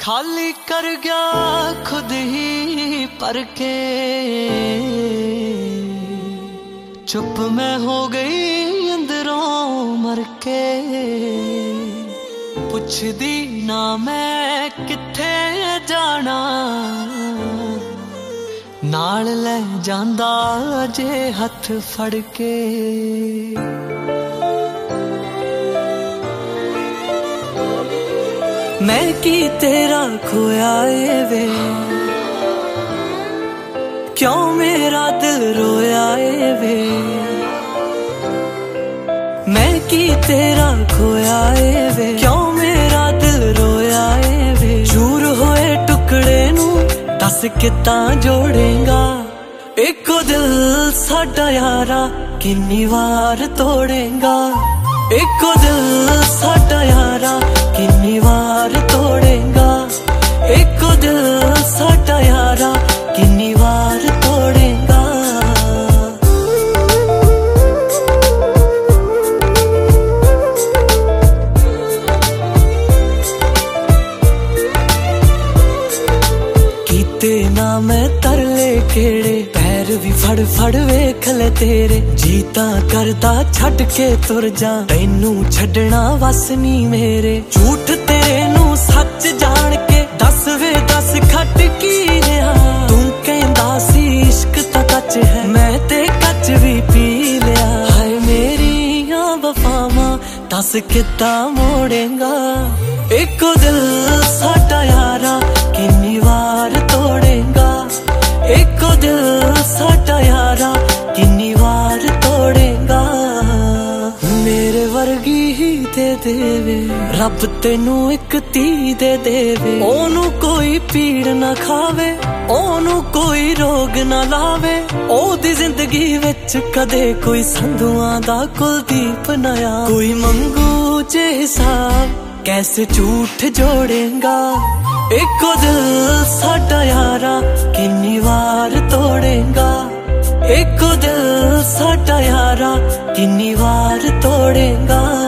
खाली कर गया खुद ही पर के, चुप मैं हो गई अंदरों मर के। पुछदी ना मैं किथे जाना, नाल ले जांदा जे हथ फड़ के। मैं की तेरा खोया ए वे, क्यों मेरा दिल रोया ए वे। मैं की तेरा खोया ए वे, क्यों मेरा दिल रोया ए वे। चूर होए टुकड़े नू दस कितां जोड़ेगा, एको दिल साडा यारा किन्नी वार तोड़ेगा। एको दिल साडा यारा किन्नी वार तोड़ेगा, एको दिल साडा यारा किन्नी वार तोड़ेगा। कीते ना मैं तरले केड़े, पैर भी फड़ फड़ वेख ले तेरे। जीता करदा छड़ के तुर जा, तैनू छड़ना वस नी मेरे। झूठ तेरे नू सच जान के दस वे दस खट की रहा। तू कहंदा सी इश्क ता कच है, मैं ते कच भी पी लिया। हाय मेरियां वफावां दस कितां मोड़ेगा, एको दिल साडा यारा किन्नी वार तोड़ेगा। एको दिल साडा यारा किन्नी वार तोड़ेगा। मेरे वर्गी ही दे देवे रब तेनू एक धी दे देवे। ओनू कोई पीड़ ना खावे, ओनू कोई रोग ना लावे। ओदी जिंदगी विच कदे कोई संधुआं दा कुलदीप ना आवे। कोई मंगू जे हिसाब कैसे झूठ जोड़ेगा, एको दिल साडा यारा किन्नी वार तोड़ेगा। एको दिल साडा यारा किन्नी वार तोड़ेगा।